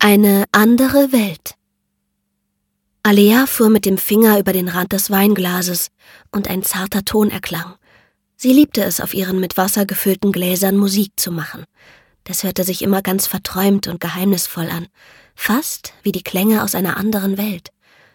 Eine andere Welt. Alea fuhr mit dem Finger über den Rand des Weinglases und ein zarter Ton erklang. Sie liebte es, auf ihren mit Wasser gefüllten Gläsern Musik zu machen. Das hörte sich immer ganz verträumt und geheimnisvoll an, fast wie die Klänge aus einer anderen Welt.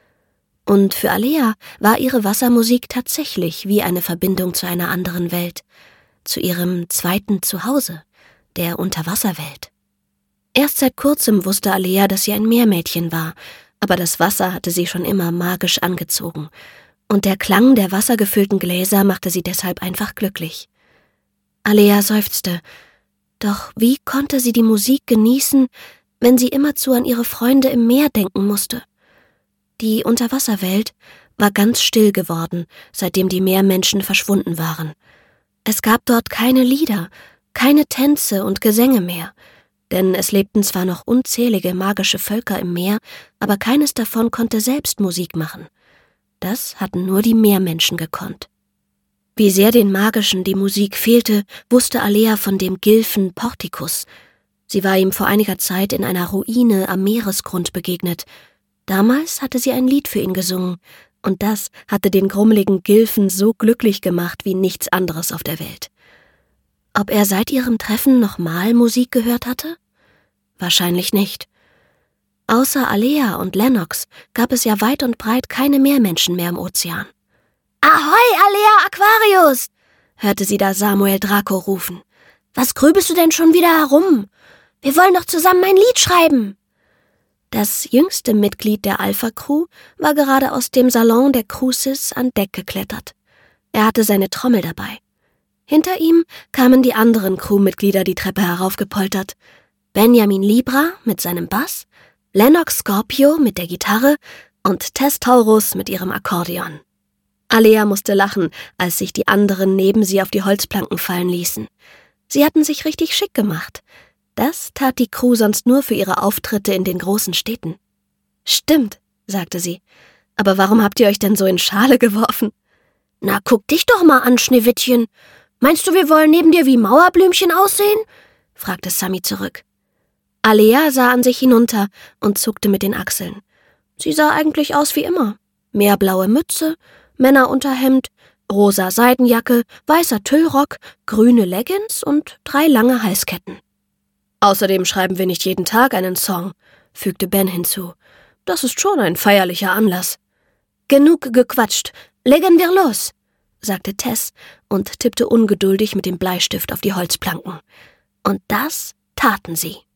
Und für Alea war ihre Wassermusik tatsächlich wie eine Verbindung zu einer anderen Welt, zu ihrem zweiten Zuhause, der Unterwasserwelt. Erst seit kurzem wusste Alea, dass sie ein Meermädchen war, aber das Wasser hatte sie schon immer magisch angezogen. Und der Klang der wassergefüllten Gläser machte sie deshalb einfach glücklich. Alea seufzte. Doch wie konnte sie die Musik genießen, wenn sie immerzu an ihre Freunde im Meer denken musste? Die Unterwasserwelt war ganz still geworden, seitdem die Meermenschen verschwunden waren. Es gab dort keine Lieder, keine Tänze und Gesänge mehr, denn es lebten zwar noch unzählige magische Völker im Meer, aber keines davon konnte selbst Musik machen. Das hatten nur die Meermenschen gekonnt. Wie sehr den Magischen die Musik fehlte, wusste Alea von dem Gilfen Portikus. Sie war ihm vor einiger Zeit in einer Ruine am Meeresgrund begegnet. Damals hatte sie ein Lied für ihn gesungen, und das hatte den grummeligen Gilfen so glücklich gemacht wie nichts anderes auf der Welt. Ob er seit ihrem Treffen nochmal Musik gehört hatte? Wahrscheinlich nicht. Außer Alea und Lennox gab es ja weit und breit keine Meermenschen mehr im Ozean. »Ahoi, Alea Aquarius«, hörte sie da Samuel Draco rufen. »Was grübelst du denn schon wieder herum? Wir wollen doch zusammen ein Lied schreiben.« Das jüngste Mitglied der Alpha-Crew war gerade aus dem Salon der Crucis an Deck geklettert. Er hatte seine Trommel dabei. Hinter ihm kamen die anderen Crewmitglieder die Treppe heraufgepoltert. Benjamin Libra mit seinem Bass, Lennox Scorpio mit der Gitarre und Tess Taurus mit ihrem Akkordeon. Alea musste lachen, als sich die anderen neben sie auf die Holzplanken fallen ließen. Sie hatten sich richtig schick gemacht. Das tat die Crew sonst nur für ihre Auftritte in den großen Städten. »Stimmt«, sagte sie. »Aber warum habt ihr euch denn so in Schale geworfen?« »Na, guck dich doch mal an, Schneewittchen. Meinst du, wir wollen neben dir wie Mauerblümchen aussehen?« fragte Sammy zurück. Alea sah an sich hinunter und zuckte mit den Achseln. Sie sah eigentlich aus wie immer. Meerblaue Mütze, Männerunterhemd, rosa Seidenjacke, weißer Tüllrock, grüne Leggings und 3 lange Halsketten. »Außerdem schreiben wir nicht jeden Tag einen Song«, fügte Ben hinzu. »Das ist schon ein feierlicher Anlass.« »Genug gequatscht, legen wir los«, sagte Tess und tippte ungeduldig mit dem Bleistift auf die Holzplanken. Und das taten sie.